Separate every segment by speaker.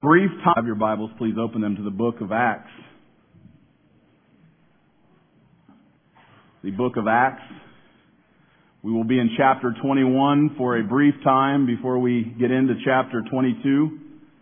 Speaker 1: Brief time. Have your Bibles, please open them to the book of Acts. The book of Acts. We will be in chapter 21 for a brief time before we get into chapter 22.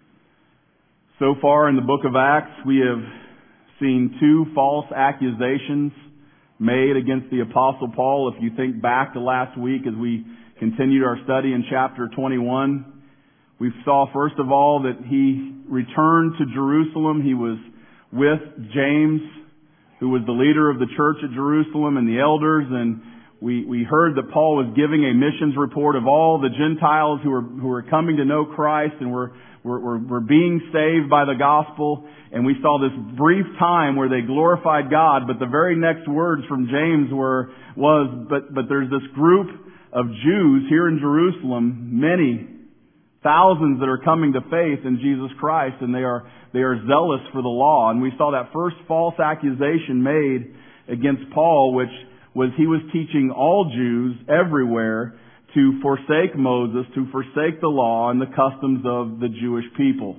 Speaker 1: So far in the book of Acts, we have seen two false accusations made against the Apostle Paul. If you think back to last week as we continued our study in chapter 21, we saw first of all that he returned to Jerusalem. He was with James, who was the leader of the church at Jerusalem, and the elders, and we heard that Paul was giving a missions report of all the Gentiles who were coming to know Christ and were being saved by the gospel. And we saw this brief time where they glorified God, but the very next words from James but there's this group of Jews here in Jerusalem, many thousands that are coming to faith in Jesus Christ, and they are zealous for the law. And we saw that first false accusation made against Paul, which was he was teaching all Jews everywhere to forsake Moses, to forsake the law and the customs of the Jewish people.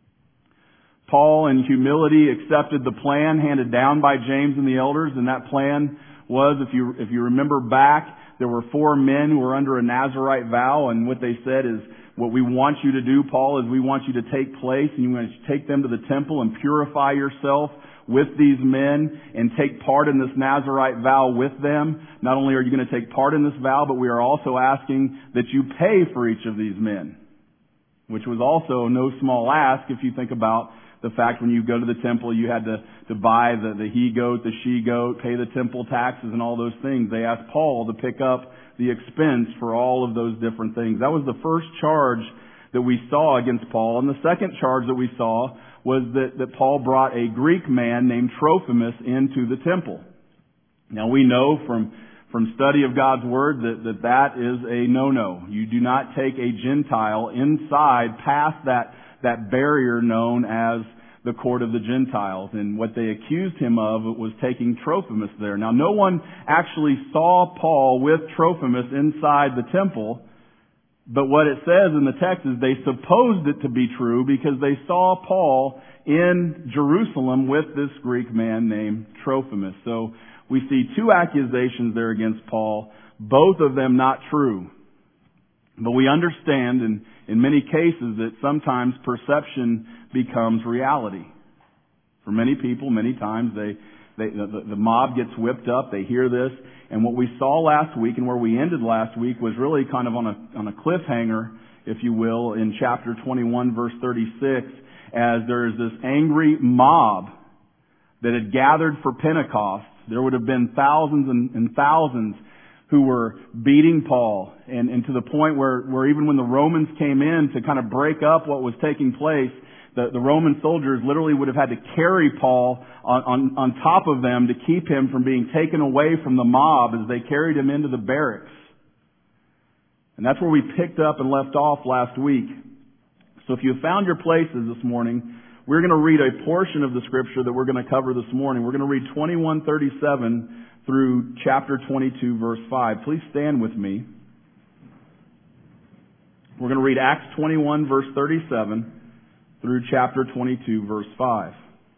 Speaker 1: Paul, in humility, accepted the plan handed down by James and the elders, and that plan was, if you remember back, there were 4 men who were under a Nazirite vow, and what they said is, what we want you to do, Paul, is we want you to take place and you want to take them to the temple and purify yourself with these men and take part in this Nazirite vow with them. Not only are you going to take part in this vow, but we are also asking that you pay for each of these men, which was also no small ask if you think about the fact when you go to the temple, you had to buy the he-goat, the she-goat, pay the temple taxes and all those things. They asked Paul to pick up the expense for all of those different things. That was the first charge that we saw against Paul. And the second charge that we saw was that Paul brought a Greek man named Trophimus into the temple. Now we know from study of God's Word that is a no-no. You do not take a Gentile inside past that barrier known as the court of the Gentiles. And what they accused him of was taking Trophimus there. Now, no one actually saw Paul with Trophimus inside the temple, but what it says in the text is they supposed it to be true because they saw Paul in Jerusalem with this Greek man named Trophimus. So we see 2 accusations there against Paul, both of them not true. But we understand in many cases that sometimes perception becomes reality. For many people, many times the mob gets whipped up, they hear this, and what we saw last week and where we ended last week was really kind of on a cliffhanger, if you will, in chapter 21 verse 36, as there is this angry mob that had gathered for Pentecost. There would have been thousands and thousands who were beating Paul, and to the point where even when the Romans came in to kind of break up what was taking place, the Roman soldiers literally would have had to carry Paul on top of them to keep him from being taken away from the mob as they carried him into the barracks. And that's where we picked up and left off last week. So if you have found your places this morning, we're going to read a portion of the scripture that we're going to cover this morning. We're going to read 21:37 through chapter 22, verse 5. Please stand with me. We're going to read Acts 21, verse 37 through chapter 22, verse 5.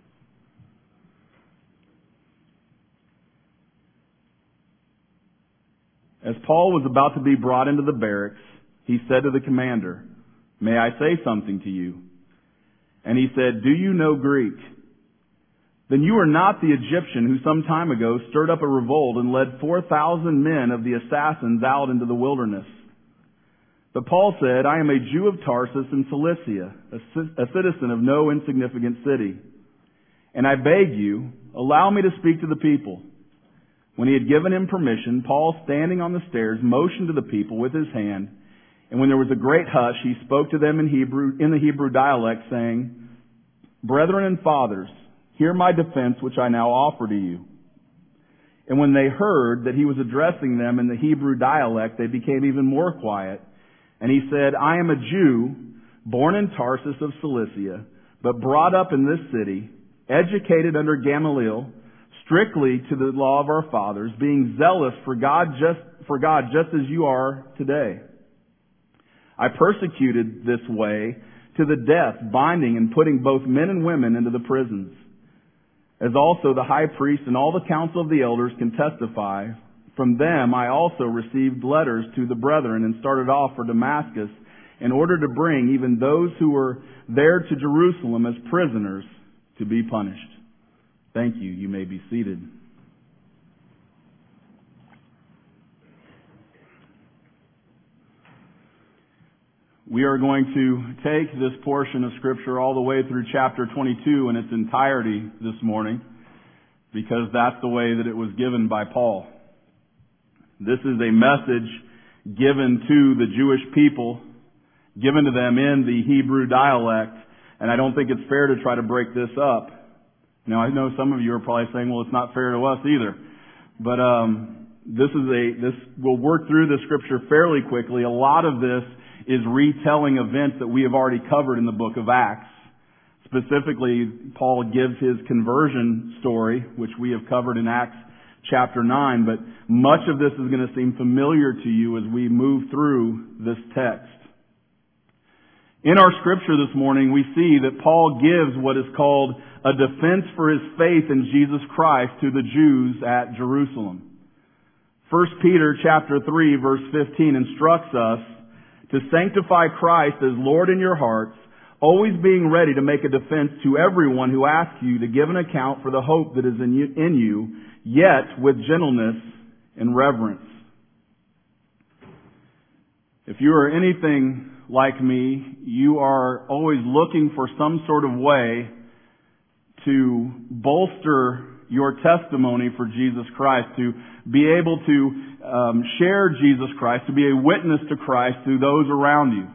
Speaker 1: As Paul was about to be brought into the barracks, he said to the commander, "May I say something to you?" And he said, "Do you know Greek? Then you are not the Egyptian who some time ago stirred up a revolt and led 4,000 men of the assassins out into the wilderness." But Paul said, "I am a Jew of Tarsus in Cilicia, a citizen of no insignificant city. And I beg you, allow me to speak to the people." When he had given him permission, Paul, standing on the stairs, motioned to the people with his hand. And when there was a great hush, he spoke to them in the Hebrew dialect, saying, "Brethren and fathers, hear my defense which I now offer to you." And when they heard that he was addressing them in the Hebrew dialect, they became even more quiet. And he said, "I am a Jew, born in Tarsus of Cilicia, but brought up in this city, educated under Gamaliel, strictly to the law of our fathers, being zealous for God just as you are today. I persecuted this way to to the death, binding and putting both men and women into the prisons. As also the high priest and all the council of the elders can testify, from them I also received letters to the brethren and started off for Damascus in order to bring even those who were there to Jerusalem as prisoners to be punished. Thank you. You may be seated. We are going to take this portion of Scripture all the way through chapter 22 in its entirety this morning, because that's the way that it was given by Paul. This is a message given to the Jewish people, given to them in the Hebrew dialect, and I don't think it's fair to try to break this up. Now, I know some of you are probably saying, well, it's not fair to us either. But we'll work through the Scripture fairly quickly. A lot of this is retelling events that we have already covered in the book of Acts. Specifically, Paul gives his conversion story, which we have covered in Acts chapter 9, but much of this is going to seem familiar to you as we move through this text. In our scripture this morning, we see that Paul gives what is called a defense for his faith in Jesus Christ to the Jews at Jerusalem. 1 Peter chapter 3 verse 15 instructs us to sanctify Christ as Lord in your hearts, always being ready to make a defense to everyone who asks you to give an account for the hope that is in you, yet with gentleness and reverence. If you are anything like me, you are always looking for some sort of way to bolster your testimony for Jesus Christ, to be able to share Jesus Christ, to be a witness to Christ to those around you.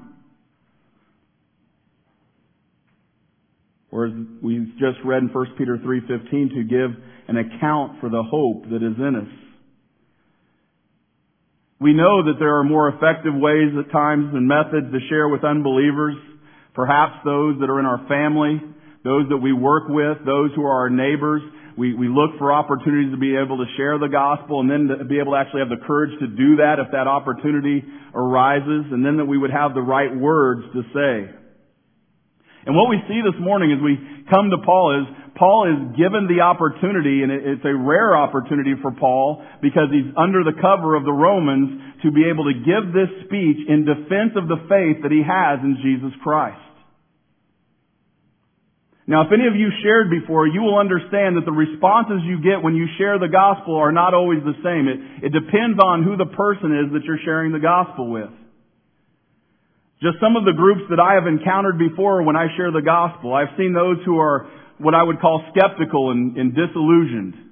Speaker 1: Or as we just read in 1 Peter 3:15, to give an account for the hope that is in us. We know that there are more effective ways at times and methods to share with unbelievers, perhaps those that are in our family, those that we work with, those who are our neighbors. We look for opportunities to be able to share the gospel, and then to be able to actually have the courage to do that if that opportunity arises, and then that we would have the right words to say. And what we see this morning as we come to Paul is given the opportunity, and it's a rare opportunity for Paul because he's under the cover of the Romans, to be able to give this speech in defense of the faith that he has in Jesus Christ. Now, if any of you shared before, you will understand that the responses you get when you share the gospel are not always the same. It depends on who the person is that you're sharing the gospel with. Just some of the groups that I have encountered before when I share the gospel, I've seen those who are what I would call skeptical and disillusioned.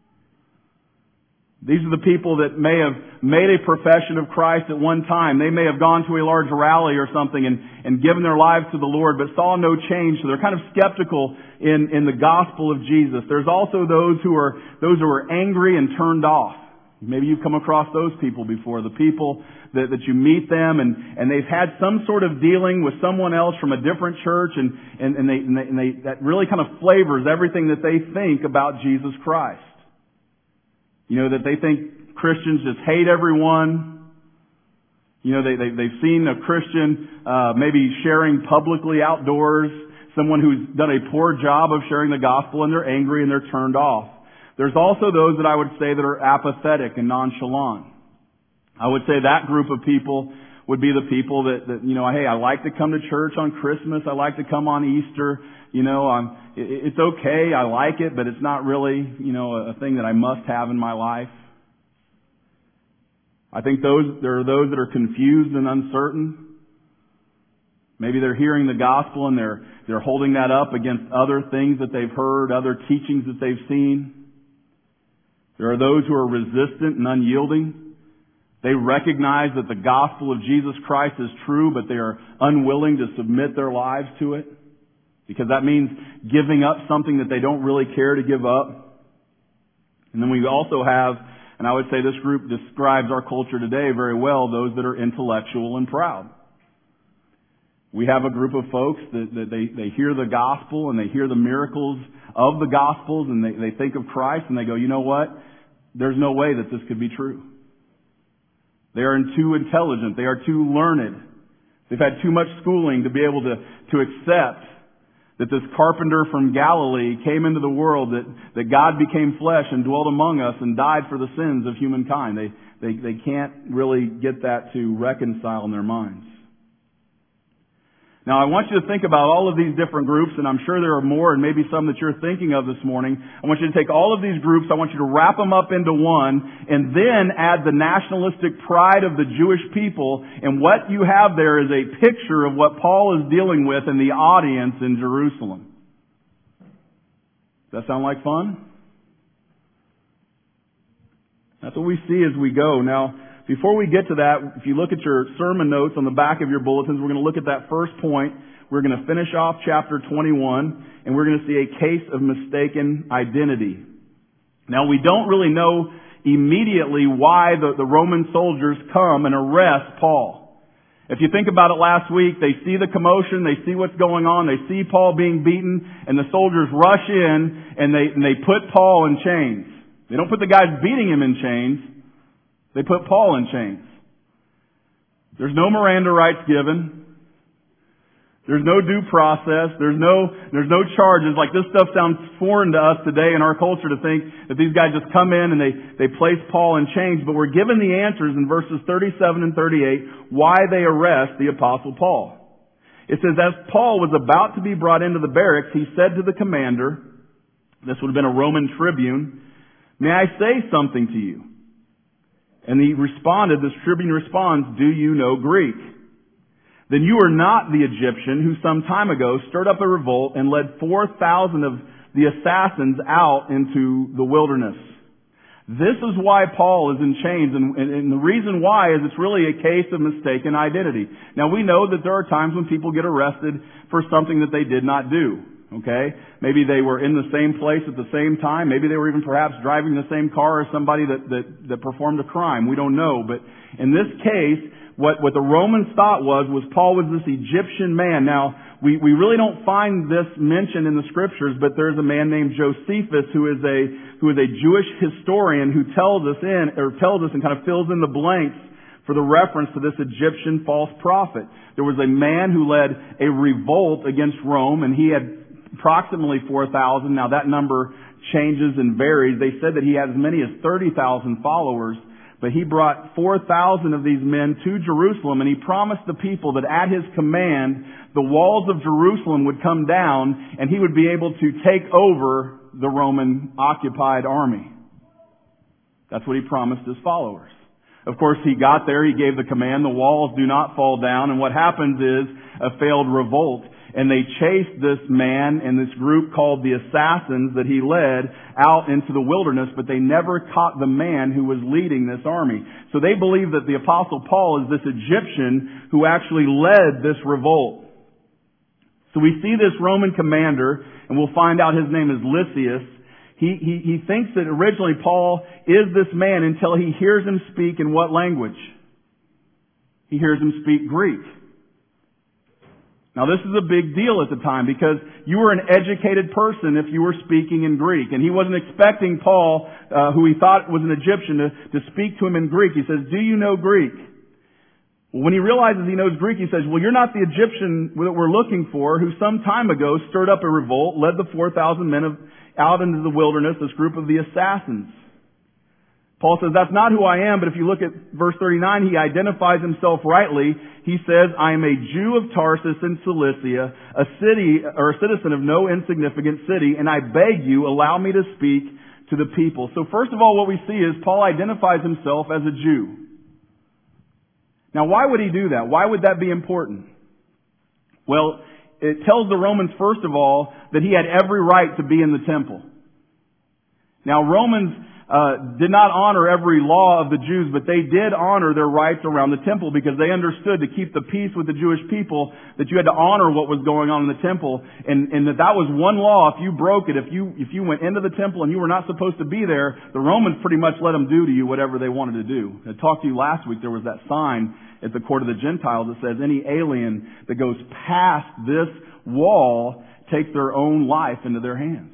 Speaker 1: These are the people that may have made a profession of Christ at one time. They may have gone to a large rally or something and given their lives to the Lord, but saw no change. So they're kind of skeptical in the gospel of Jesus. There's also those who are angry and turned off. Maybe you've come across those people before. The people that you meet them and they've had some sort of dealing with someone else from a different church and that really kind of flavors everything that they think about Jesus Christ. You know, that they think Christians just hate everyone. You know, they've seen a Christian maybe sharing publicly outdoors, someone who's done a poor job of sharing the gospel, and they're angry and they're turned off. There's also those that I would say that are apathetic and nonchalant. I would say that group of people would be the people that you know, hey, I like to come to church on Christmas. I like to come on Easter. You know, it's okay. I like it, but it's not really, you know, a thing that I must have in my life. I think there are those that are confused and uncertain. Maybe they're hearing the gospel and they're holding that up against other things that they've heard, other teachings that they've seen. There are those who are resistant and unyielding. They recognize that the gospel of Jesus Christ is true, but they are unwilling to submit their lives to it, because that means giving up something that they don't really care to give up. And then we also have, and I would say this group describes our culture today very well, those that are intellectual and proud. We have a group of folks that they hear the gospel and they hear the miracles of the gospels and they think of Christ and they go, you know what? There's no way that this could be true. They are too intelligent. They are too learned. They've had too much schooling to be able to accept that this carpenter from Galilee came into the world, that God became flesh and dwelt among us and died for the sins of humankind. They can't really get that to reconcile in their minds. Now, I want you to think about all of these different groups, and I'm sure there are more, and maybe some that you're thinking of this morning. I want you to take all of these groups, I want you to wrap them up into one, and then add the nationalistic pride of the Jewish people, and what you have there is a picture of what Paul is dealing with in the audience in Jerusalem. Does that sound like fun? That's what we see as we go. Now, before we get to that, if you look at your sermon notes on the back of your bulletins, we're going to look at that first point. We're going to finish off chapter 21, and we're going to see a case of mistaken identity. Now, we don't really know immediately why the Roman soldiers come and arrest Paul. If you think about it last week, they see the commotion, they see what's going on, they see Paul being beaten, and the soldiers rush in, and they put Paul in chains. They don't put the guys beating him in chains. They put Paul in chains. There's no Miranda rights given. There's no due process. There's no charges. Like, this stuff sounds foreign to us today in our culture to think that these guys just come in and they place Paul in chains. But we're given the answers in verses 37 and 38 why they arrest the Apostle Paul. It says, as Paul was about to be brought into the barracks, he said to the commander, this would have been a Roman tribune, "May I say something to you?" And he responded, this tribune responds, "Do you know Greek? Then you are not the Egyptian who some time ago stirred up a revolt and led 4,000 of the assassins out into the wilderness." This is why Paul is in chains, and the reason why is it's really a case of mistaken identity. Now, we know that there are times when people get arrested for something that they did not do. Okay? Maybe they were in the same place at the same time. Maybe they were even perhaps driving the same car as somebody that performed a crime. We don't know. But in this case, what the Romans thought was Paul was this Egyptian man. Now, we really don't find this mentioned in the scriptures, but there's a man named Josephus who is a Jewish historian who tells us and kind of fills in the blanks for the reference to this Egyptian false prophet. There was a man who led a revolt against Rome, and he had approximately 4,000. Now that number changes and varies. They said that he had as many as 30,000 followers, but he brought 4,000 of these men to Jerusalem, and he promised the people that at his command, the walls of Jerusalem would come down, and he would be able to take over the Roman occupied army. That's what he promised his followers. Of course, he got there, he gave the command, the walls do not fall down, and what happens is a failed revolt. And they chased this man and this group called the Assassins that he led out into the wilderness, but they never caught the man who was leading this army. So they believe that the Apostle Paul is this Egyptian who actually led this revolt. So we see this Roman commander, and we'll find out his name is Lysias. He thinks that originally Paul is this man until he hears him speak in what language? He hears him speak Greek. Now, this is a big deal at the time because you were an educated person if you were speaking in Greek. And he wasn't expecting Paul, who he thought was an Egyptian, to speak to him in Greek. He says, "Do you know Greek?" Well, when he realizes he knows Greek, he says, "Well, you're not the Egyptian that we're looking for, who some time ago stirred up a revolt, led the 4,000 men out into the wilderness, this group of the Assassins." Paul says, "That's not who I am," but if you look at verse 39, he identifies himself rightly. He says, "I am a Jew of Tarsus in Cilicia, a citizen of no insignificant city, and I beg you, allow me to speak to the people." So first of all, what we see is Paul identifies himself as a Jew. Now, why would he do that? Why would that be important? Well, it tells the Romans, first of all, that he had every right to be in the temple. Now, Romans did not honor every law of the Jews, but they did honor their rights around the temple because they understood to keep the peace with the Jewish people that you had to honor what was going on in the temple, and that was one law. If you broke it, if you went into the temple and you were not supposed to be there, the Romans pretty much let them do to you whatever they wanted to do. I talked to you last week. There was that sign at the court of the Gentiles that says any alien that goes past this wall takes their own life into their hands.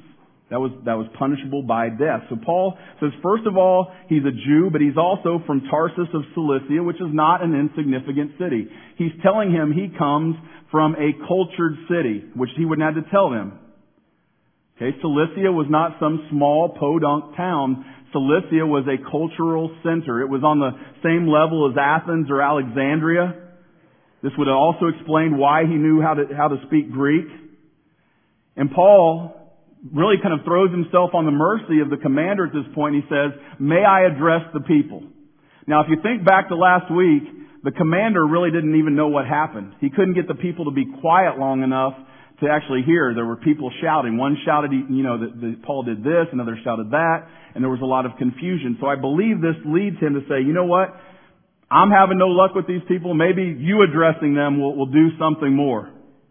Speaker 1: That was punishable by death. So Paul says, first of all, he's a Jew, but he's also from Tarsus of Cilicia, which is not an insignificant city. He's telling him he comes from a cultured city, which he wouldn't have to tell them. Okay, Cilicia was not some small podunk town. Cilicia was a cultural center. It was on the same level as Athens or Alexandria. This would also explain why he knew how to speak Greek. And Paul really kind of throws himself on the mercy of the commander at this point. He says, may I address the people? Now, if you think back to last week, the commander really didn't even know what happened. He couldn't get the people to be quiet long enough to actually hear. There were people shouting. One shouted, that Paul did this, another shouted that, and there was a lot of confusion. So I believe this leads him to say, you know what? I'm having no luck with these people. Maybe you addressing them will do something more.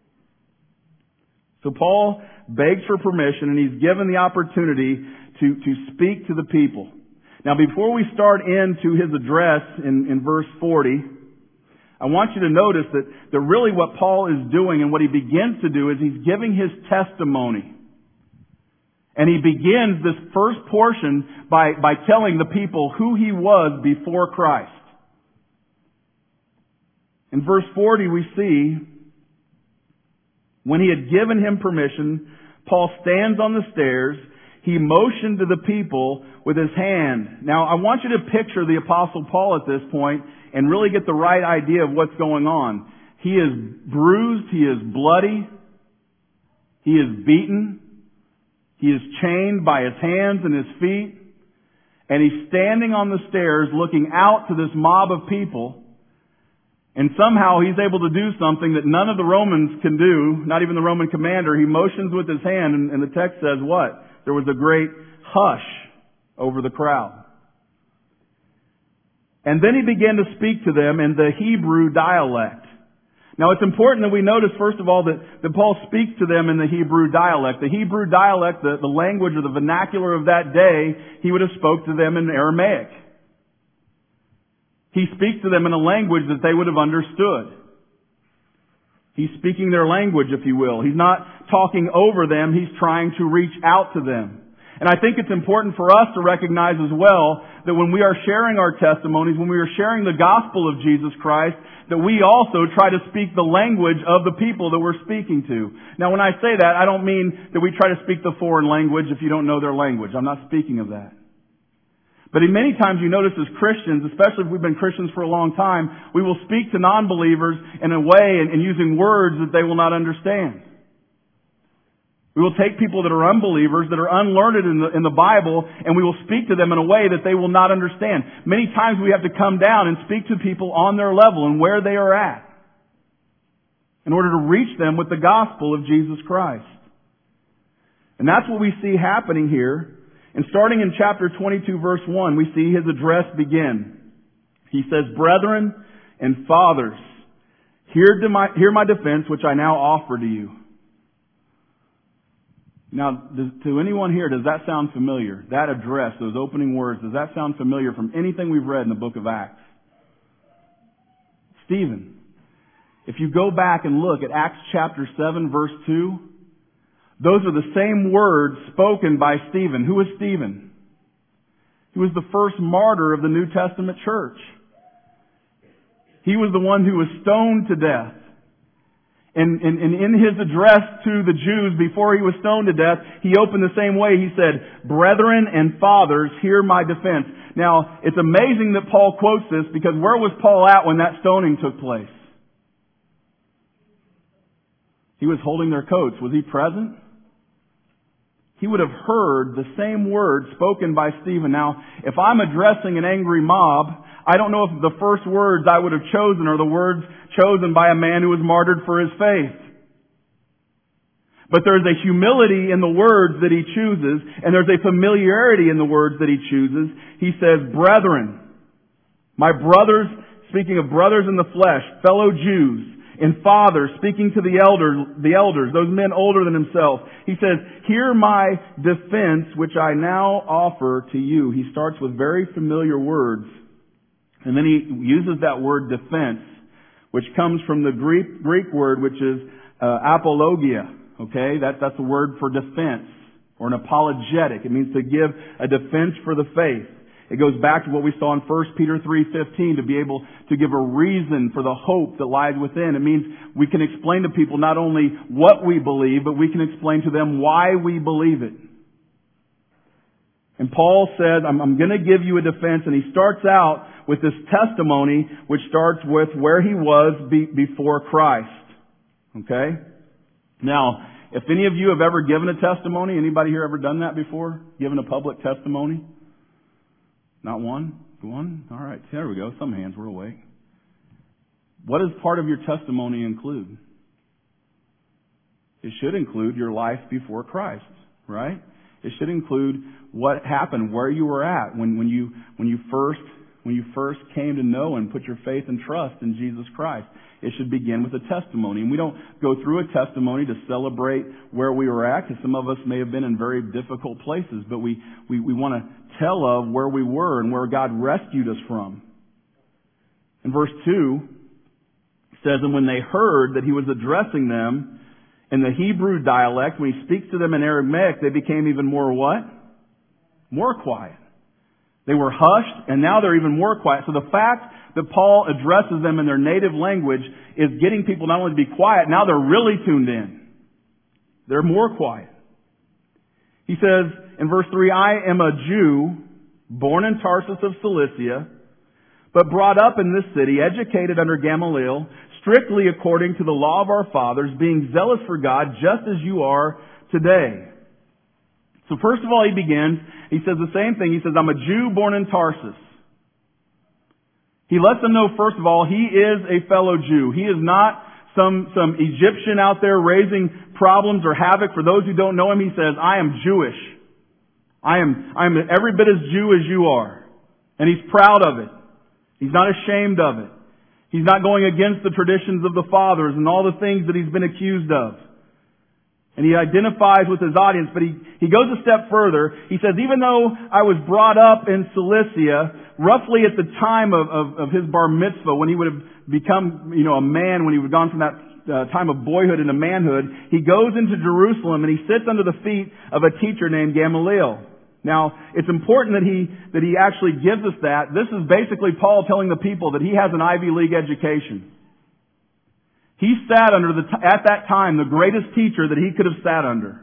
Speaker 1: So Paul begs for permission, and he's given the opportunity to speak to the people. Now, before we start into his address in verse 40, I want you to notice that really what Paul is doing and what he begins to do is he's giving his testimony. And he begins this first portion by telling the people who he was before Christ. In verse 40 we see, when he had given him permission, Paul stands on the stairs. He motioned to the people with his hand. Now, I want you to picture the Apostle Paul at this point and really get the right idea of what's going on. He is bruised. He is bloody. He is beaten. He is chained by his hands and his feet. And he's standing on the stairs looking out to this mob of people. And somehow he's able to do something that none of the Romans can do, not even the Roman commander. He motions with his hand, and the text says what? There was a great hush over the crowd. And then he began to speak to them in the Hebrew dialect. Now it's important that we notice, first of all, that Paul speaks to them in the Hebrew dialect. The Hebrew dialect, the language or the vernacular of that day, he would have spoke to them in Aramaic. He speaks to them in a language that they would have understood. He's speaking their language, if you will. He's not talking over them. He's trying to reach out to them. And I think it's important for us to recognize as well that when we are sharing our testimonies, when we are sharing the gospel of Jesus Christ, that we also try to speak the language of the people that we're speaking to. Now, when I say that, I don't mean that we try to speak the foreign language if you don't know their language. I'm not speaking of that. But many times you notice as Christians, especially if we've been Christians for a long time, we will speak to non-believers in a way and using words that they will not understand. We will take people that are unbelievers, that are unlearned in the Bible, and we will speak to them in a way that they will not understand. Many times we have to come down and speak to people on their level and where they are at in order to reach them with the gospel of Jesus Christ. And that's what we see happening here. And starting in chapter 22, verse 1, we see his address begin. He says, "Brethren and fathers, hear my defense, which I now offer to you." Now, to anyone here, does that sound familiar? That address, those opening words, does that sound familiar from anything we've read in the book of Acts? Stephen. If you go back and look at Acts chapter 7, verse 2, those are the same words spoken by Stephen. Who was Stephen? He was the first martyr of the New Testament church. He was the one who was stoned to death. And in his address to the Jews before he was stoned to death, he opened the same way. He said, "Brethren and fathers, hear my defense." Now, it's amazing that Paul quotes this, because where was Paul at when that stoning took place? He was holding their coats. Was he present? He would have heard the same words spoken by Stephen. Now, if I'm addressing an angry mob, I don't know if the first words I would have chosen are the words chosen by a man who was martyred for his faith. But there's a humility in the words that he chooses, and there's a familiarity in the words that he chooses. He says, "Brethren, my brothers," speaking of brothers in the flesh, fellow Jews, and fathers, speaking to the elders, those men older than himself. He says, "Hear my defense, which I now offer to you." He starts with very familiar words. And then he uses that word defense, which comes from the Greek word, which is apologia. Okay, that's a word for defense. or an apologetic. It means to give a defense for the faith. It goes back to what we saw in 1 Peter 3:15, to be able to give a reason for the hope that lies within. It means we can explain to people not only what we believe, but we can explain to them why we believe it. And Paul says, I'm going to give you a defense, and he starts out with this testimony, which starts with where he was before Christ. Okay? Now, if any of you have ever given a testimony, anybody here ever done that before? Given a public testimony? Not one? One? All right, there we go. Some hands were awake. What does part of your testimony include? It should include your life before Christ, right? It should include what happened, where you were at when you first came to know and put your faith and trust in Jesus Christ. It should begin with a testimony. And we don't go through a testimony to celebrate where we were at, because some of us may have been in very difficult places, but we want to tell of where we were and where God rescued us from. In verse 2, it says, and when they heard that he was addressing them in the Hebrew dialect, when he speaks to them in Aramaic, they became even more what? More quiet. They were hushed, and now they're even more quiet. So the fact that Paul addresses them in their native language is getting people not only to be quiet, now they're really tuned in. They're more quiet. He says in verse 3, I am a Jew, born in Tarsus of Cilicia, but brought up in this city, educated under Gamaliel, strictly according to the law of our fathers, being zealous for God, just as you are today. So first of all, he begins, he says the same thing. He says, I'm a Jew born in Tarsus. He lets them know, first of all, he is a fellow Jew. He is not some Egyptian out there raising problems or havoc. For those who don't know him, he says, I am Jewish. I am every bit as Jew as you are. And he's proud of it. He's not ashamed of it. He's not going against the traditions of the fathers and all the things that he's been accused of. And he identifies with his audience, but he goes a step further. He says, even though I was brought up in Cilicia, roughly at the time of his bar mitzvah, when he would have become, a man, when he would have gone from that time of boyhood into manhood, he goes into Jerusalem and he sits under the feet of a teacher named Gamaliel. Now, it's important that he actually gives us that. This is basically Paul telling the people that he has an Ivy League education. He sat under, at that time, the greatest teacher that he could have sat under.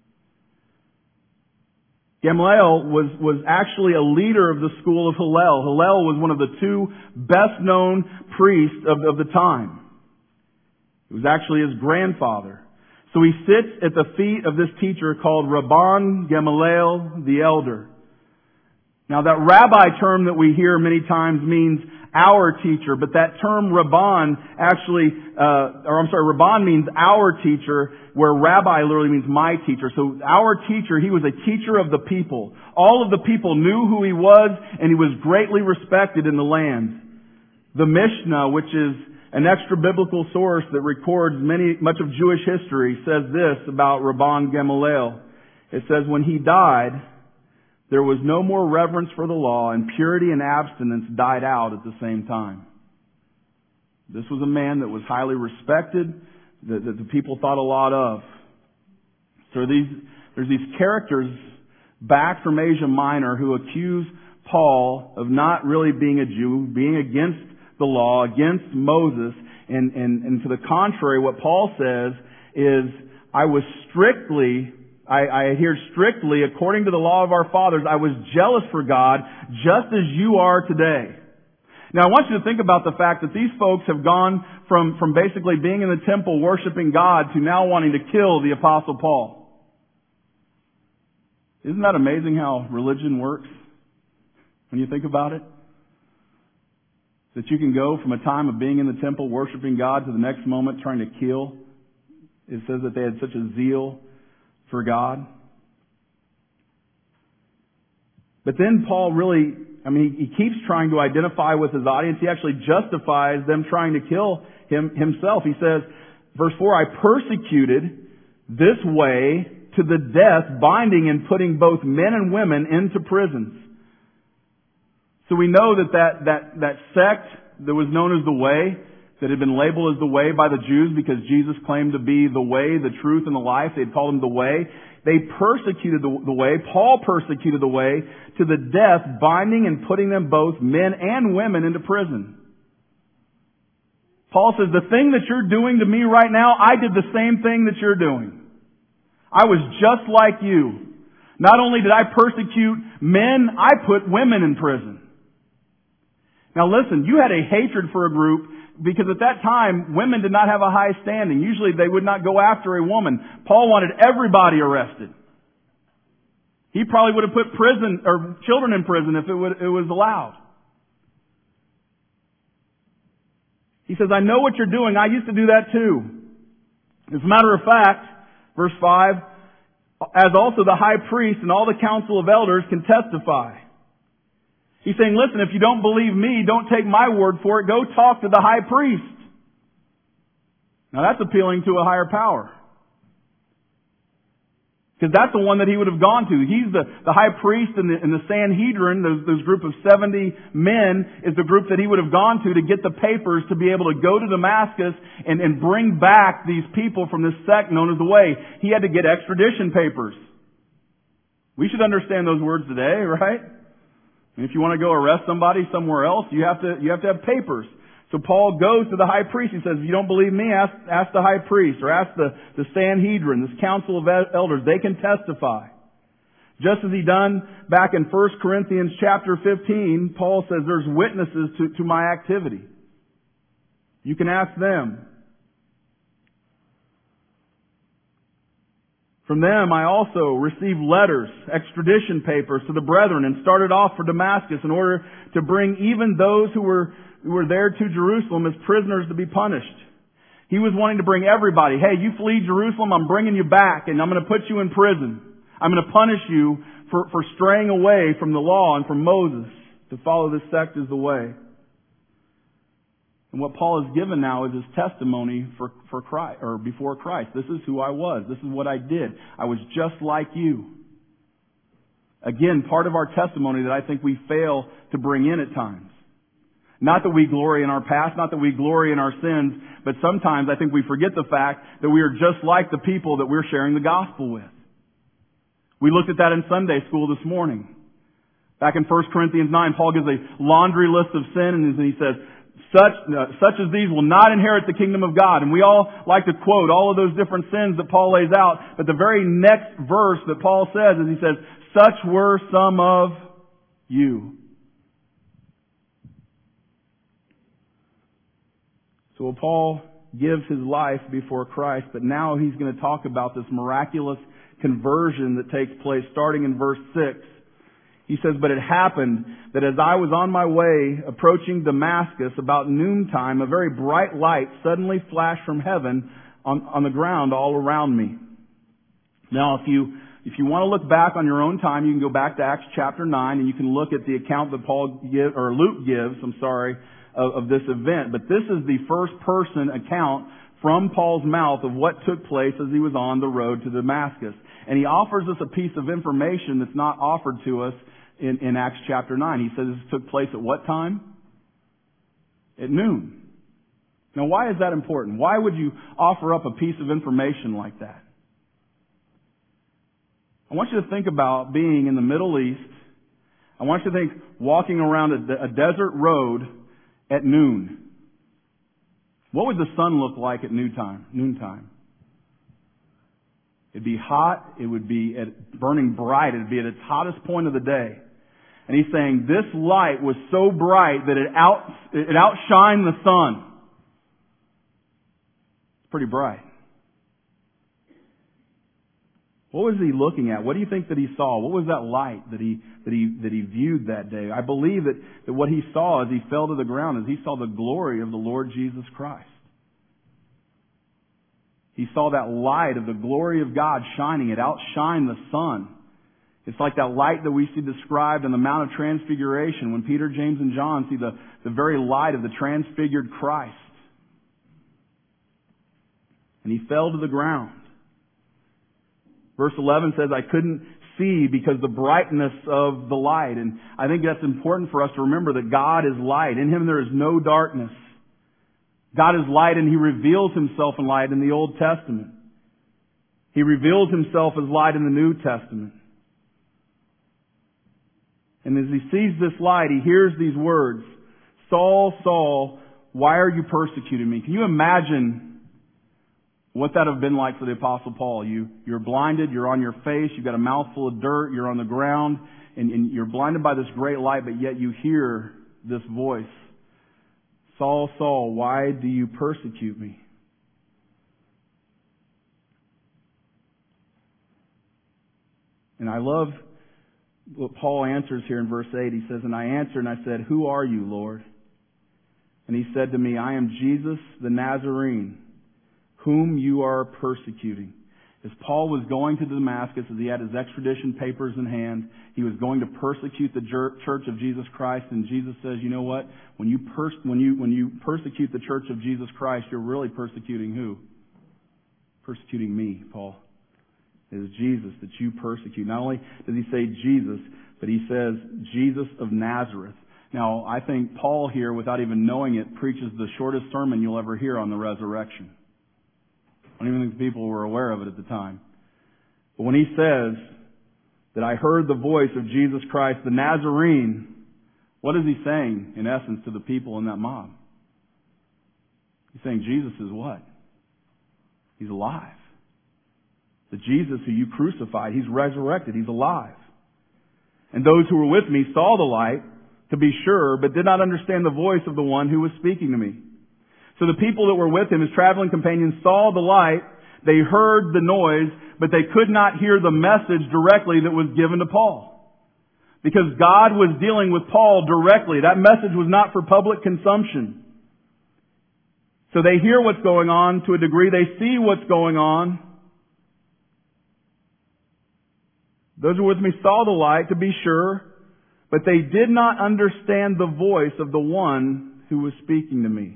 Speaker 1: Gamaliel was actually a leader of the school of Hillel. Hillel was one of the two best-known priests of the time. It was actually his grandfather. So he sits at the feet of this teacher called Rabban Gamaliel the Elder. Now that rabbi term that we hear many times means our teacher, but that term Rabban Rabban means our teacher, where rabbi literally means my teacher. So our teacher, he was a teacher of the people. All of the people knew who he was, and he was greatly respected in the land. The Mishnah, which is an extra biblical source that records much of Jewish history, says this about Rabban Gamaliel. It says, when he died, there was no more reverence for the law, and purity and abstinence died out at the same time. This was a man that was highly respected, that the people thought a lot of. So there's these characters back from Asia Minor who accuse Paul of not really being a Jew, being against the law, against Moses, and to the contrary, what Paul says is, I adhered strictly according to the law of our fathers. I was jealous for God, just as you are today. Now I want you to think about the fact that these folks have gone from basically being in the temple worshiping God to now wanting to kill the Apostle Paul. Isn't that amazing how religion works when you think about it? That you can go from a time of being in the temple worshiping God to the next moment trying to kill. It says that they had such a zeal for God. But then Paul he keeps trying to identify with his audience. He actually justifies them trying to kill himself. He says, verse 4, I persecuted this way to the death, binding and putting both men and women into prisons. So we know that sect that was known as the Way, that had been labeled as the way by the Jews because Jesus claimed to be the way, the truth, and the life. They had called him the way. They persecuted the way. Paul persecuted the way to the death, binding and putting them both, men and women, into prison. Paul says, the thing that you're doing to me right now, I did the same thing that you're doing. I was just like you. Not only did I persecute men, I put women in prison. Now listen, you had a hatred for a group because at that time, women did not have a high standing. Usually they would not go after a woman. Paul wanted everybody arrested. He probably would have put children in prison if it was allowed. He says, I know what you're doing. I used to do that too. As a matter of fact, verse 5, as also the high priest and all the council of elders can testify. He's saying, listen, if you don't believe me, don't take my word for it. Go talk to the high priest. Now that's appealing to a higher power. Because that's the one that he would have gone to. He's the high priest and the Sanhedrin, those group of 70 men, is the group that he would have gone to get the papers to be able to go to Damascus and bring back these people from this sect known as the Way. He had to get extradition papers. We should understand those words today, right? And if you want to go arrest somebody somewhere else, you have to have papers. So Paul goes to the high priest. He says, if you don't believe me, ask the high priest or ask the Sanhedrin, this council of elders. They can testify. Just as he done back in 1 Corinthians chapter 15, Paul says there's witnesses to my activity. You can ask them. From them I also received letters, extradition papers to the brethren, and started off for Damascus in order to bring even those who were there to Jerusalem as prisoners to be punished. He was wanting to bring everybody. Hey, you flee Jerusalem, I'm bringing you back, and I'm going to put you in prison. I'm going to punish you for straying away from the law and from Moses to follow this sect as the way. And what Paul has given now is his testimony for Christ, or before Christ. This is who I was. This is what I did. I was just like you. Again, part of our testimony that I think we fail to bring in at times. Not that we glory in our past, not that we glory in our sins, but sometimes I think we forget the fact that we are just like the people that we're sharing the gospel with. We looked at that in Sunday school this morning. Back in 1 Corinthians 9, Paul gives a laundry list of sins, and he says, such as these will not inherit the kingdom of God. And we all like to quote all of those different sins that Paul lays out, but the very next verse that Paul says is he says, such were some of you. So Paul gives his life before Christ, but now he's going to talk about this miraculous conversion that takes place starting in verse 6. He says, but it happened that as I was on my way approaching Damascus about noontime, a very bright light suddenly flashed from heaven on the ground all around me. Now, if you want to look back on your own time, you can go back to Acts chapter 9 and you can look at the account that Luke gives, of this event. But this is the first person account from Paul's mouth of what took place as he was on the road to Damascus. And he offers us a piece of information that's not offered to us in Acts chapter 9. He says this took place at what time? At noon. Now why is that important? Why would you offer up a piece of information like that? I want you to think about being in the Middle East. I want you to think walking around a desert road at noon. What would the sun look like at noontime? It'd be hot. It would be burning bright. It'd be at its hottest point of the day. And he's saying this light was so bright that it outshined the sun. It's pretty bright. What was he looking at? What do you think that he saw? What was that light that he viewed that day? I believe that what he saw as he fell to the ground is he saw the glory of the Lord Jesus Christ. He saw that light of the glory of God shining. It outshined the sun. It's like that light that we see described in the Mount of Transfiguration when Peter, James, and John see the very light of the transfigured Christ. And he fell to the ground. Verse 11 says, I couldn't see because the brightness of the light. And I think that's important for us to remember that God is light. In Him there is no darkness. God is light and He reveals Himself in light in the Old Testament. He reveals Himself as light in the New Testament. And as he sees this light, he hears these words, Saul, Saul, why are you persecuting me? Can you imagine what that would have been like for the Apostle Paul? You're blinded, you're on your face, you've got a mouthful of dirt, you're on the ground, and you're blinded by this great light, but yet you hear this voice. Saul, Saul, why do you persecute me? And I love what Paul answers here in verse 8. He says, and I answered and I said, who are you, Lord? And he said to me, I am Jesus the Nazarene, whom you are persecuting. As Paul was going to Damascus, as he had his extradition papers in hand, he was going to persecute the church of Jesus Christ. And Jesus says, you know what? When you persecute the church of Jesus Christ, you're really persecuting who? Persecuting me, Paul. It is Jesus that you persecute. Not only does he say Jesus, but he says Jesus of Nazareth. Now, I think Paul here, without even knowing it, preaches the shortest sermon you'll ever hear on the resurrection. I don't even think people were aware of it at the time. But when he says that I heard the voice of Jesus Christ, the Nazarene, what is he saying, in essence, to the people in that mob? He's saying Jesus is what? He's alive. The Jesus who you crucified, He's resurrected. He's alive. And those who were with me saw the light, to be sure, but did not understand the voice of the one who was speaking to me. So the people that were with him, his traveling companions, saw the light, they heard the noise, but they could not hear the message directly that was given to Paul. Because God was dealing with Paul directly. That message was not for public consumption. So they hear what's going on to a degree. They see what's going on. Those who were with me saw the light, to be sure, but they did not understand the voice of the one who was speaking to me.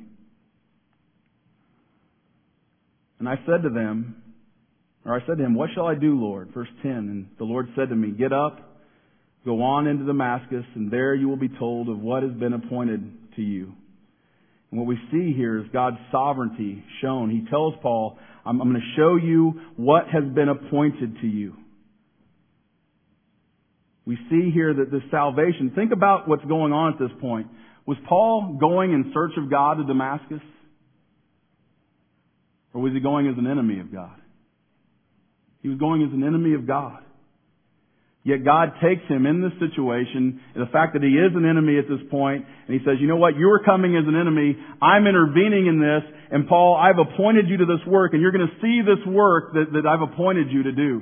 Speaker 1: And I said to him, what shall I do, Lord? Verse 10, and the Lord said to me, get up, go on into Damascus, and there you will be told of what has been appointed to you. And what we see here is God's sovereignty shown. He tells Paul, I'm going to show you what has been appointed to you. We see here that this salvation, think about what's going on at this point. Was Paul going in search of God to Damascus? Or was he going as an enemy of God? He was going as an enemy of God. Yet God takes him in this situation, and the fact that he is an enemy at this point, and he says, you know what, you were coming as an enemy, I'm intervening in this, and Paul, I've appointed you to this work, and you're going to see this work that I've appointed you to do.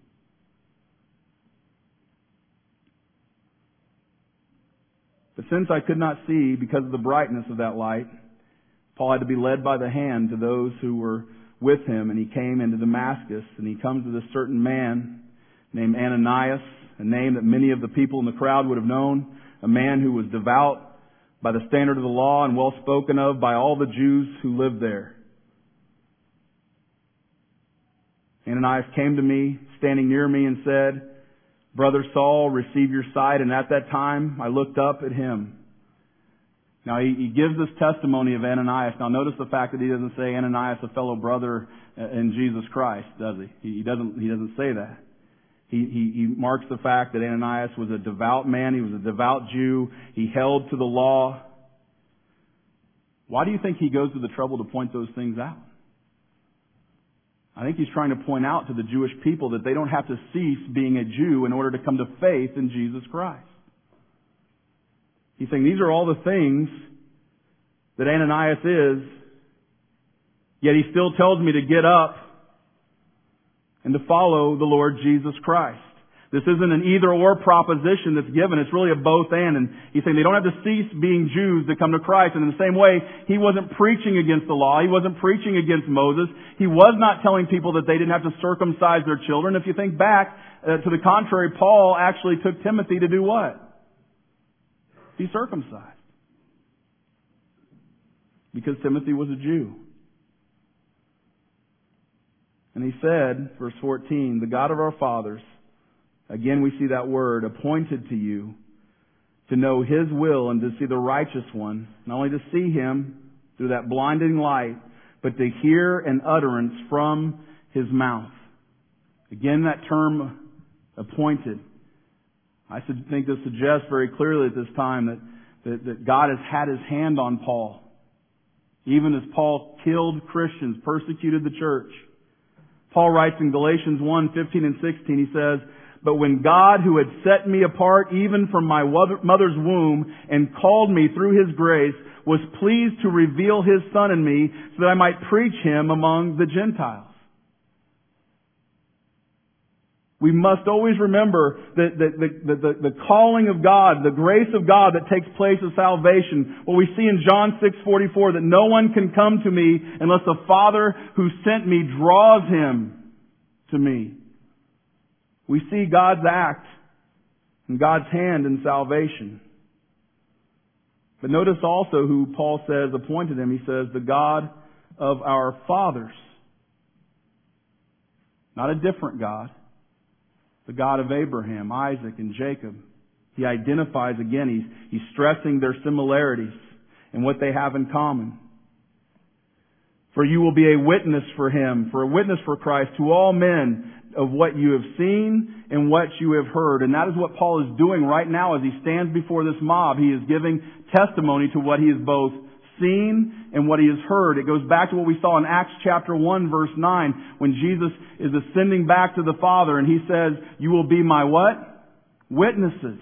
Speaker 1: But since I could not see because of the brightness of that light, Paul had to be led by the hand to those who were with him, and he came into Damascus, and he comes to this certain man named Ananias, a name that many of the people in the crowd would have known, a man who was devout by the standard of the law and well spoken of by all the Jews who lived there. Ananias came to me, standing near me, and said, Brother Saul, receive your sight. And at that time, I looked up at him. Now, he gives this testimony of Ananias. Now, notice the fact that he doesn't say Ananias, a fellow brother in Jesus Christ, does he? He doesn't say that. He marks the fact that Ananias was a devout man. He was a devout Jew. He held to the law. Why do you think he goes to the trouble to point those things out? I think he's trying to point out to the Jewish people that they don't have to cease being a Jew in order to come to faith in Jesus Christ. He's saying these are all the things that Ananias is, yet he still tells me to get up and to follow the Lord Jesus Christ. This isn't an either-or proposition that's given. It's really a both-and. And he's saying they don't have to cease being Jews to come to Christ. And in the same way, he wasn't preaching against the law. He wasn't preaching against Moses. He was not telling people that they didn't have to circumcise their children. If you think back, to the contrary, Paul actually took Timothy to do what? Be circumcised. Because Timothy was a Jew. And he said, verse 14, the God of our fathers, again we see that word, appointed to you to know His will and to see the righteous one, not only to see Him, through that blinding light, but to hear an utterance from His mouth. Again, that term appointed. I think this suggests very clearly at this time that God has had His hand on Paul. Even as Paul killed Christians, persecuted the church. Paul writes in Galatians 1:15 and 16, he says, "But when God, who had set me apart even from my mother's womb and called me through His grace, was pleased to reveal His Son in me so that I might preach Him among the Gentiles." We must always remember that the calling of God, the grace of God that takes place of salvation. What we see in John 6:44, that no one can come to me unless the Father who sent me draws him to me. We see God's act and God's hand in salvation. But notice also who Paul says appointed him. He says, the God of our fathers. Not a different God. The God of Abraham, Isaac, and Jacob. He identifies again, he's stressing their similarities and what they have in common. For you will be a witness for Him, for a witness for Christ to all men of what you have seen and what you have heard. And that is what Paul is doing right now as he stands before this mob. He is giving testimony to what he has both seen and what he has heard. It goes back to what we saw in Acts chapter 1 verse 9 when Jesus is ascending back to the Father and He says, "You will be my" what? Witnesses.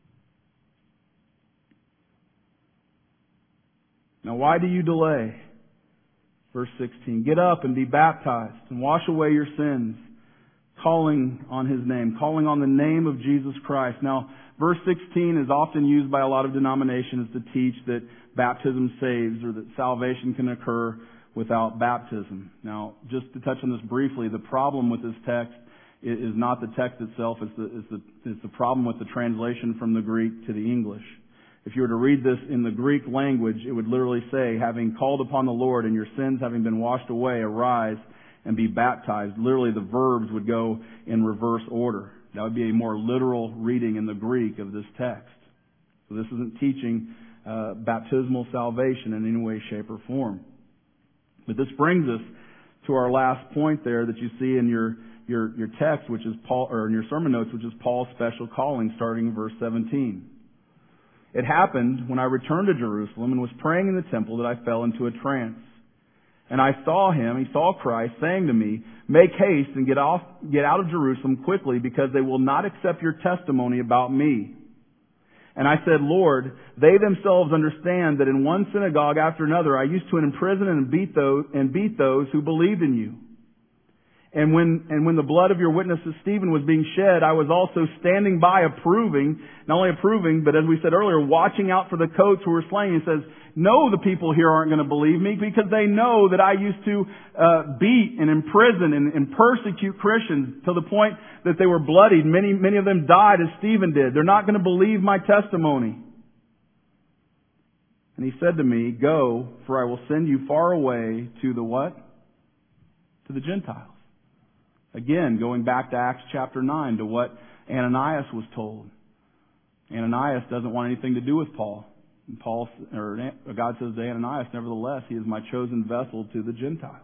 Speaker 1: Now why do you delay? Verse 16. Get up and be baptized and wash away your sins, calling on His name, calling on the name of Jesus Christ. Now, verse 16 is often used by a lot of denominations to teach that baptism saves or that salvation can occur without baptism. Now, just to touch on this briefly, the problem with this text is not the text itself, it's the problem with the translation from the Greek to the English. If you were to read this in the Greek language, it would literally say, having called upon the Lord and your sins having been washed away, arise and be baptized. Literally, the verbs would go in reverse order. That would be a more literal reading in the Greek of this text. So this isn't teaching baptismal salvation in any way, shape, or form. But this brings us to our last point there that you see in your text, which is Paul, or in your sermon notes, which is Paul's special calling, starting in verse 17. It happened when I returned to Jerusalem and was praying in the temple that I fell into a trance. And I saw Him, he saw Christ, saying to me, "Make haste and get out of Jerusalem quickly, because they will not accept your testimony about me." And I said, "Lord, they themselves understand that in one synagogue after another I used to imprison and beat those who believed in you. And when the blood of your witness Stephen was being shed, I was also standing by approving, not only approving, but as we said earlier, watching out for the coats who were slain." He says, "No, the people here aren't going to believe me because they know that I used to beat and imprison and persecute Christians to the point that they were bloodied. Many of them died as Stephen did. They're not going to believe my testimony." And he said to me, "Go, for I will send you far away to the" what? To the Gentiles. Again, going back to Acts chapter 9, to what Ananias was told. Ananias doesn't want anything to do with Paul. And God says to Ananias, "Nevertheless, he is my chosen vessel to the Gentiles."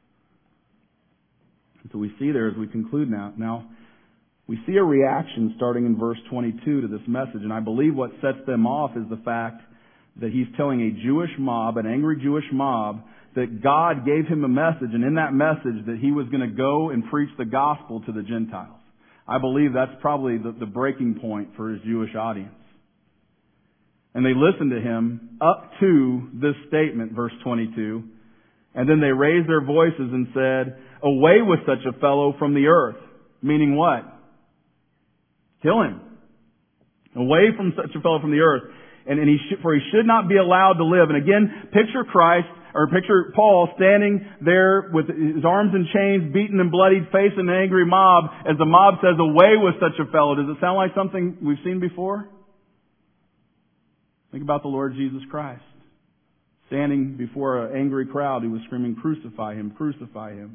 Speaker 1: And so we see there as we conclude now. Now, we see a reaction starting in verse 22 to this message. And I believe what sets them off is the fact that he's telling a Jewish mob, an angry Jewish mob, that God gave him a message, and in that message that he was going to go and preach the gospel to the Gentiles. I believe that's probably the breaking point for his Jewish audience. And they listened to him up to this statement, verse 22, and then they raised their voices and said, "Away with such a fellow from the earth." Meaning what? Kill him. Away from such a fellow from the earth. And for he should not be allowed to live. And again, picture Paul standing there with his arms in chains, beaten and bloodied, facing an angry mob, as the mob says, "Away with such a fellow." Does it sound like something we've seen before? Think about the Lord Jesus Christ, standing before an angry crowd who was screaming, "Crucify him, crucify him."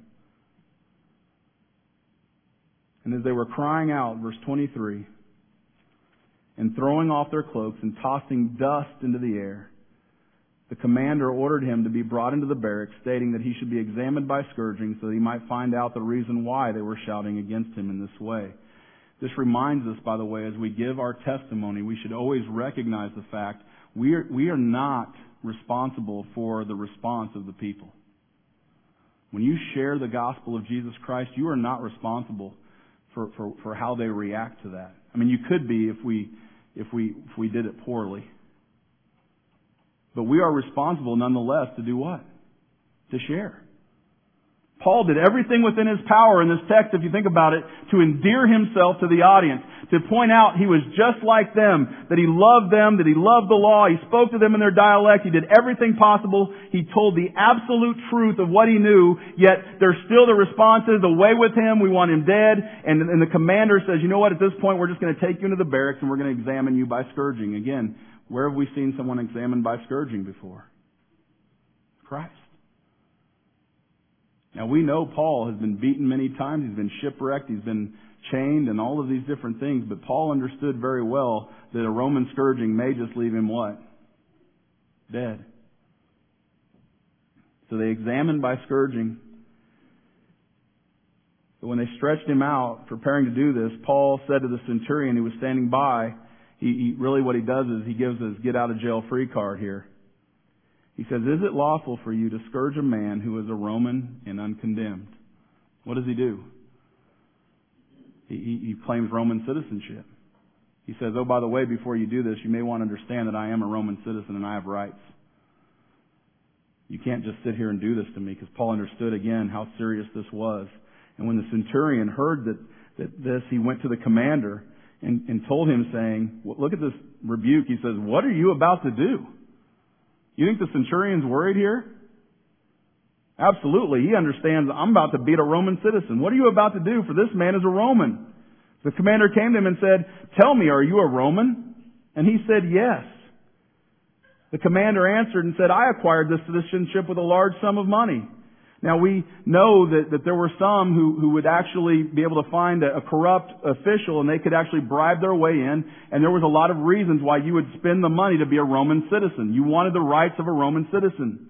Speaker 1: And as they were crying out, verse 23, and throwing off their cloaks and tossing dust into the air, The commander ordered him to be brought into the barracks, stating that he should be examined by scourging so that he might find out the reason why they were shouting against him in this way. This reminds us, by the way, as we give our testimony, we should always recognize the fact we are not responsible for the response of the people. When you share the gospel of Jesus Christ, you are not responsible for how they react to that. I mean, you could be if we did it poorly. But we are responsible nonetheless to do what? To share. Paul did everything within his power in this text, if you think about it, to endear himself to the audience, to point out he was just like them, that he loved the law, he spoke to them in their dialect, he did everything possible, he told the absolute truth of what he knew, yet there's still the responses, away with him, we want him dead, and the commander says, you know what, at this point we're just going to take you into the barracks and we're going to examine you by scourging. Again, where have we seen someone examined by scourging before? Christ. Now we know Paul has been beaten many times, he's been shipwrecked, he's been chained and all of these different things, but Paul understood very well that a Roman scourging may just leave him what? Dead. So they examined by scourging. But when they stretched him out, preparing to do this, Paul said to the centurion who was standing by, he really what he does is he gives his get out of jail free card here. He says, is it lawful for you to scourge a man who is a Roman and uncondemned? What does he do? He claims Roman citizenship. He says, oh, by the way, before you do this, you may want to understand that I am a Roman citizen and I have rights. You can't just sit here and do this to me, because Paul understood again how serious this was. And when the centurion heard that he went to the commander and told him, saying, well, look at this rebuke. He says, what are you about to do? You think the centurion's worried here? Absolutely. He understands, I'm about to beat a Roman citizen. What are you about to do? For this man is a Roman. The commander came to him and said, tell me, are you a Roman? And he said, yes. The commander answered and said, I acquired this citizenship with a large sum of money. Now we know that there were some who would actually be able to find a corrupt official and they could actually bribe their way in, and there was a lot of reasons why you would spend the money to be a Roman citizen. You wanted the rights of a Roman citizen.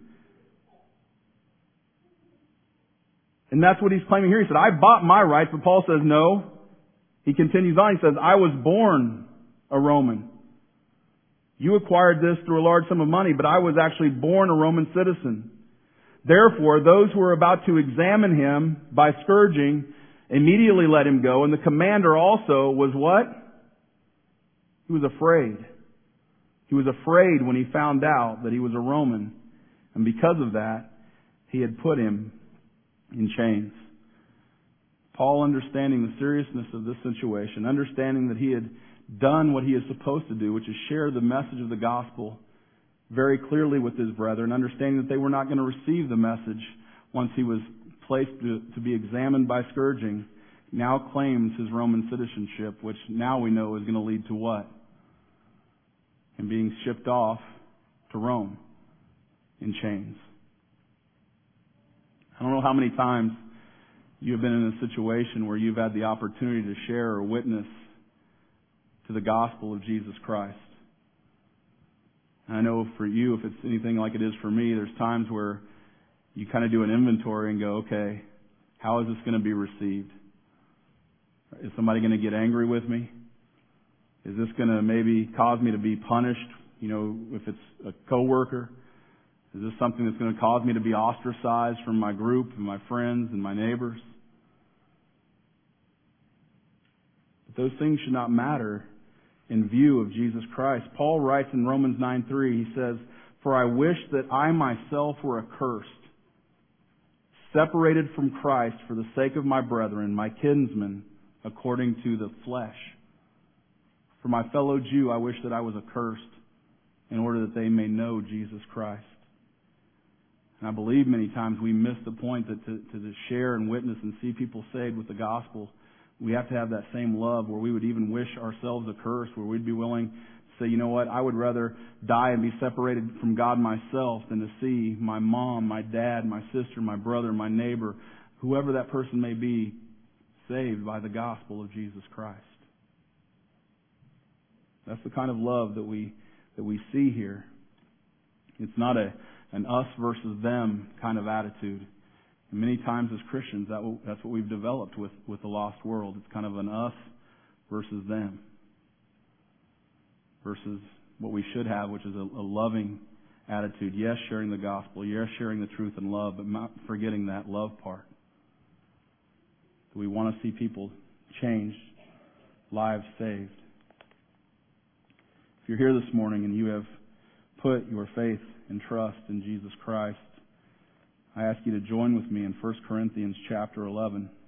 Speaker 1: And that's what he's claiming here. He said, I bought my rights, but Paul says no. He continues on, he says, I was born a Roman. You acquired this through a large sum of money, but I was actually born a Roman citizen. Therefore, those who were about to examine him by scourging immediately let him go. And the commander also was what? He was afraid. He was afraid when he found out that he was a Roman. And because of that, he had put him in chains. Paul, understanding the seriousness of this situation, understanding that he had done what he is supposed to do, which is share the message of the gospel very clearly with his brethren, understanding that they were not going to receive the message once he was placed to be examined by scourging, now claims his Roman citizenship, which now we know is going to lead to what? Him being shipped off to Rome in chains. I don't know how many times you've been in a situation where you've had the opportunity to share or witness to the gospel of Jesus Christ. And I know for you, if it's anything like it is for me, there's times where you kind of do an inventory and go, okay, how is this going to be received? Is somebody going to get angry with me? Is this going to maybe cause me to be punished? You know, if it's a coworker? Is this something that's going to cause me to be ostracized from my group and my friends and my neighbors? But those things should not matter in view of Jesus Christ. Paul writes in Romans 9:3, he says, for I wish that I myself were accursed, separated from Christ for the sake of my brethren, my kinsmen, according to the flesh. For my fellow Jew, I wish that I was accursed in order that they may know Jesus Christ. And I believe many times we miss the point that to share and witness and see people saved with the gospel, we have to have that same love where we would even wish ourselves accursed, where we'd be willing to say, you know what, I would rather die and be separated from God myself than to see my mom, my dad, my sister, my brother, my neighbor, whoever that person may be, saved by the gospel of Jesus Christ. That's the kind of love that we see here It's not an us versus them kind of attitude. And many times as Christians, that's what we've developed with the lost world. It's kind of an us versus them versus what we should have, which is a loving attitude. Yes, sharing the gospel. Yes, sharing the truth in love, but not forgetting that love part. We want to see people changed, lives saved. If you're here this morning and you have put your faith and trust in Jesus Christ, I ask you to join with me in 1 Corinthians chapter 11.